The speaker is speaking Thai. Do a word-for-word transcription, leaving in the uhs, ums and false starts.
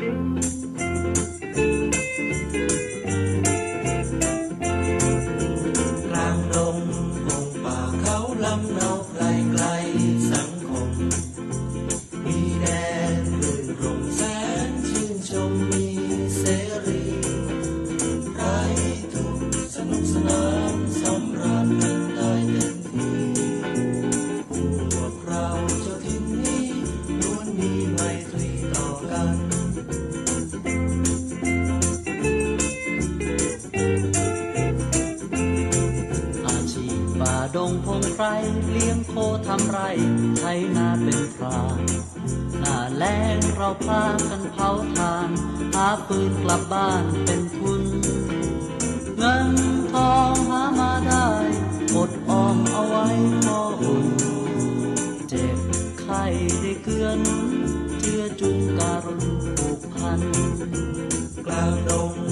กลางดงพงป่าเขาลำเนาไกลไกลสังคมมีแดนรื่นรมแสนชื่นชมมีเสรีไร้ทุกข์สนุกสนานสำราญกันได้เต็มที่พวกเราเจ้าถิ่นนี้ล้วนมีไมตรีต่อกันอาชีพป่าดงพงไพรเลี้ยงโคทำไรไถนาเป็นพรานหน้าแล้งเราพากันเผาทานหาปืนกลับบ้านเป็นทุนเงินทองหามาได้อดออมเอาไว้พออุ่นเจ็บไข้ได้เกื้อหนุนเจือจุนการุณผูกพันกลางดง